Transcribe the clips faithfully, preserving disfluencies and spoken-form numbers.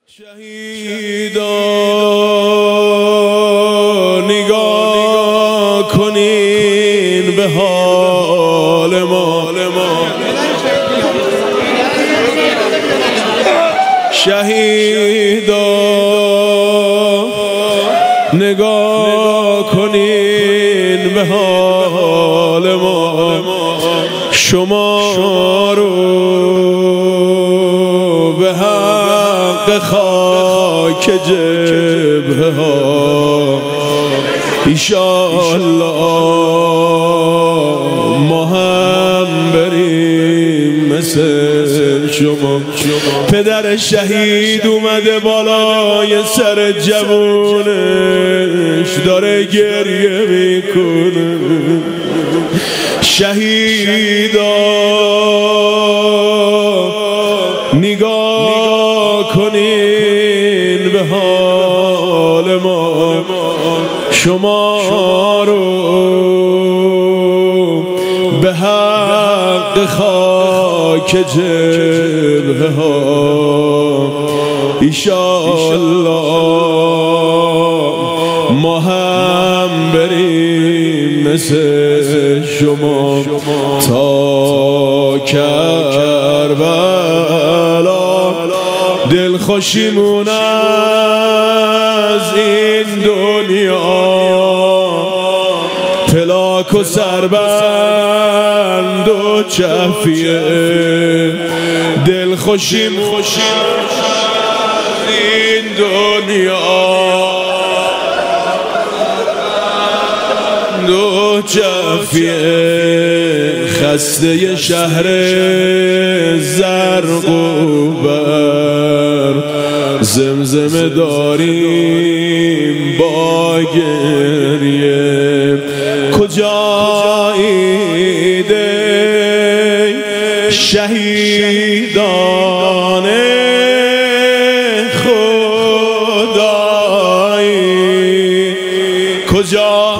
شهیدا نگاه کنین به حال ما، شهیدا نگاه کنین به حال ما، شما رو به حق خاک جبهه ها ایشالله ما هم بریم مثل شما. پدر شهید اومده بالای سر جوونش داره گریه میکنه. شهیدا نگاه کنین به حال ما، شما رو به حق خاک جبهه ها ایشالله ما هم بریم مثل شما. تا کربلا دل خوشیمون از این دنیا، پلاک و سربند و چفیه دل خوشیم خوشیم این دنیا دو چفیه. خسته شهر زرق و بر زمزمه داریم با گریه. کجایید شهیدان خدایی، کجا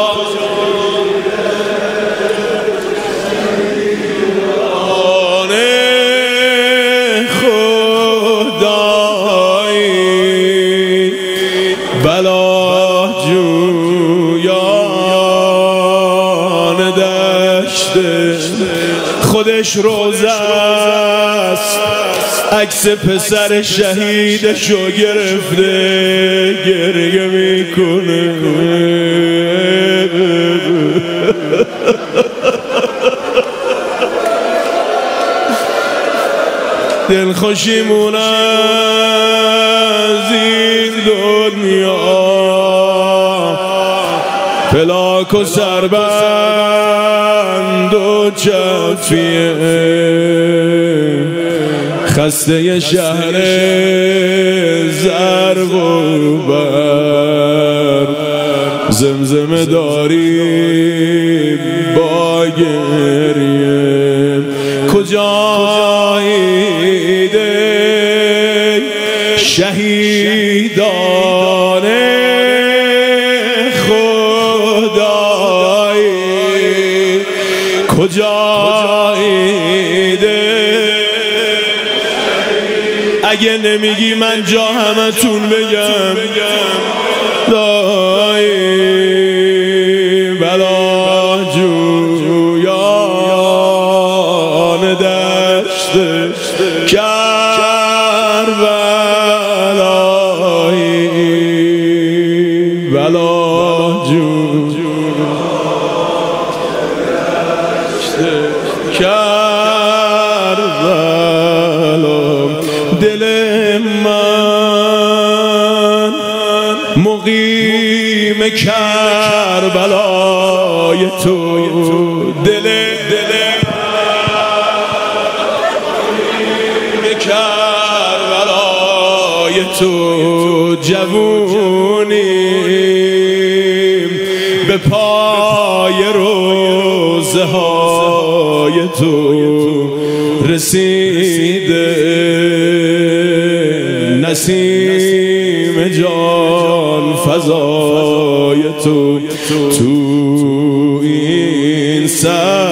بلا جویان دشت خودش روزه است، عکس پسر شهیدشو گرفته گریه میکنه. دل خوشیمون از این دنیا، پلاک و سربند و چفیه. خسته شهر زرق و بر زمزمه داریم با گریه. کجایید شهیدان خدایی، کجایید؟ اگه نمیگی من جا همتون بگم دایی. بلا جویان دشت کربلایی، بلا جویان کربلا. دل من مقیم کربلای تو، دل دل مقیم کربلای تو. جوونیم به پای روزه های تو رسیده، نسیم جان فضای تو تو این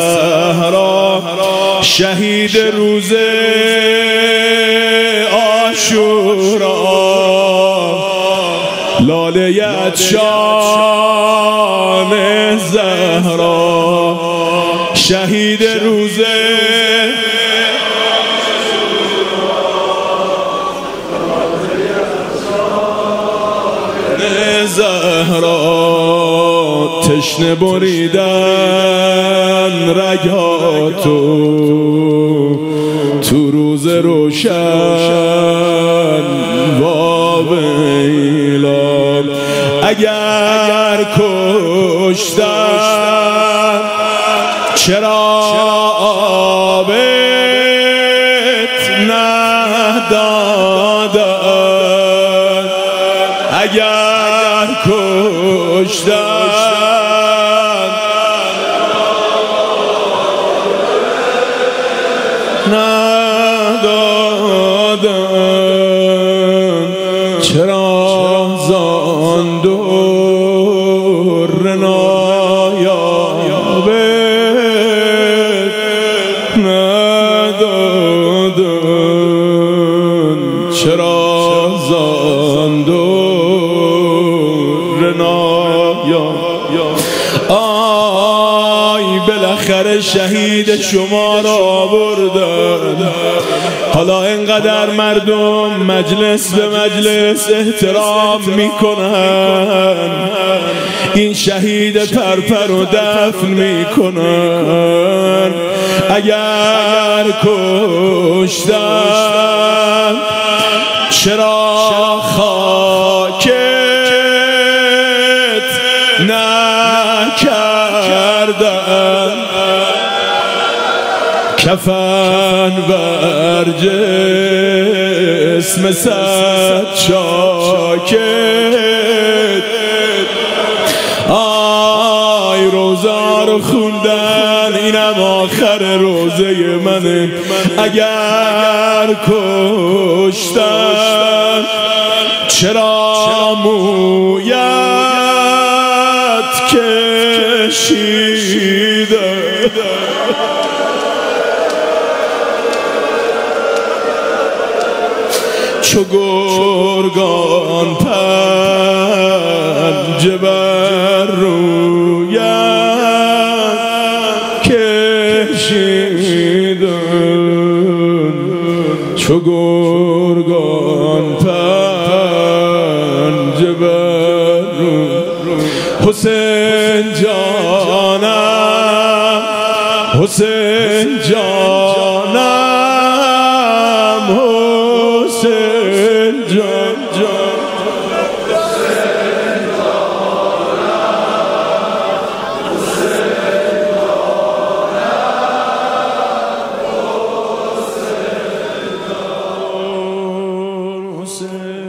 صحرا. شهید روز عاشورا لاله عطشان زهرا شهید روزه زهرا تشنه بریدن رگاتو تو روز روشن و ویلا اگر کشتن چرا آبت ندادن اگر کشتن ندادن چرا زان دور نایابت ندادن چرا زان دور نایابت آی بالاخره شهید شما را آوردن حالا اینقدر مردم مجلس به مجلس احترام میکنن این شهید پرپر رو دفن میکنن اگر کشتن چرا خاکت نکردن کفن بر جسم صد شاکت آی روزا رو خوندن اینم آخر روزه منه اگر کشتن چرا مویت کشیده چو گرگان پنجه بر رویت کشیدن چو گرگان پنجه بر رویت حسین جانم حسین جانم حسین جان جان حسین